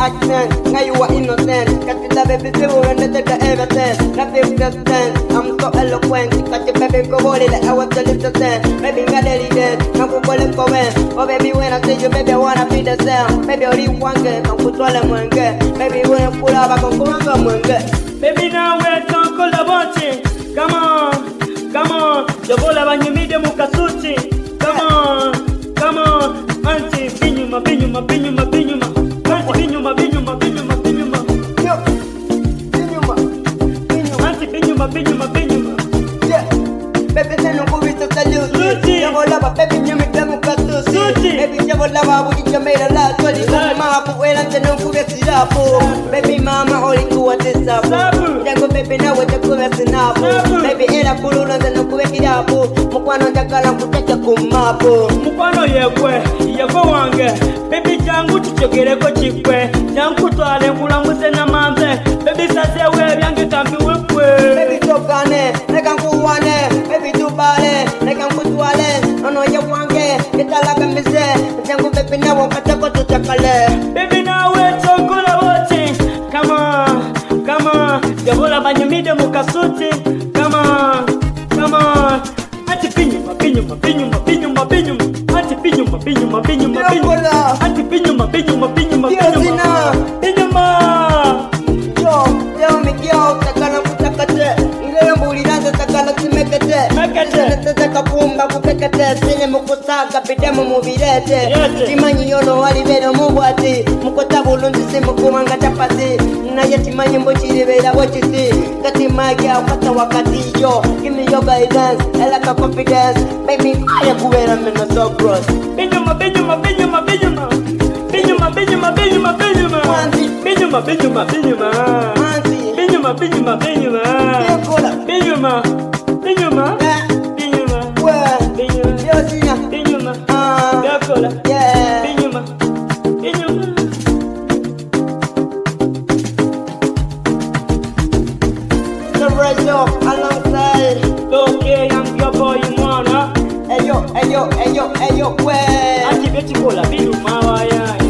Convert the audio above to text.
accent, now you are innocent. Got the baby people and they take everything. Nothing just stand, I'm so eloquent. Got your baby go body like I was the little ten. Baby got it dead, now go call it for when. Oh baby when I say you, baby I wanna be the same. Baby only one girl, don't put all them one girl. Baby when I pull up, I can come from one girl. Baby now we're talking call the bunch. Come on, the ball of any medium mukasuti. Come on, auntie, binyuma, binyuma, binyuma, binyuma, auntie, binyuma, binyuma, binyuma, binyuma, Yo, binyuma, binyuma, auntie, binyuma, binyuma, binyuma. yeah. Baby say no go with the salute. You go love, baby you make them mukasuti. Baby you go love, we just made a lot. So you come up, we don't know who gets it up. Baby mama only go at this up. Jango baby now we just go at it up. Baby era pulula ndio kuwekira hapo. Mukwano jakala kutecha kumapo. Mukwano yegwe wange. Baby jangu chichogereko chikwe. Jangu twale mulamuse na manze. Baby sase we byange tambiwe kwe. Baby tokane, neka nkuwane. Baby tubale, neka nkutwale. Ono ye wange, kitalaga mize. Jangu baby nawo katako tutakale. Baby nawe chokola wote. Come on. Jabola banyumide mukasuti. Come on. Ati binyuma, binyuma, binyuma, binyuma, binyuma. Ati binyuma, binyuma, binyuma, binyuma. Ati binyuma, binyuma, binyuma, binyuma. Binyuma. Yo mikio takana kutakate. Ngelo mbuliraza takana kimekete. Nataka kumba kupekete. Sine mukusaka bidemu mubirete. Timanyi yono walibero mubwati. Mukota bulunzi simukumanga chapati. Naye timanyi mbochiribera wachiti. Kati magia ukata wakati yo. Give me your guidance, I like a confidence. Baby, I am kuwera mena so gross. Binyuma, binyuma, binyuma, binyuma. Binyuma, binyuma, binyuma, binyuma. Binyuma, binyuma, binyuma. Binyuma, binyuma, binyuma. Binyuma, binyuma. Binyuma. Binyuma. Binyuma. Biakola. Binyuma. Binyuma. The radio alongside. Okay, I'm your boy, Mwana. Ayo, Ati beti kola binyuma waya.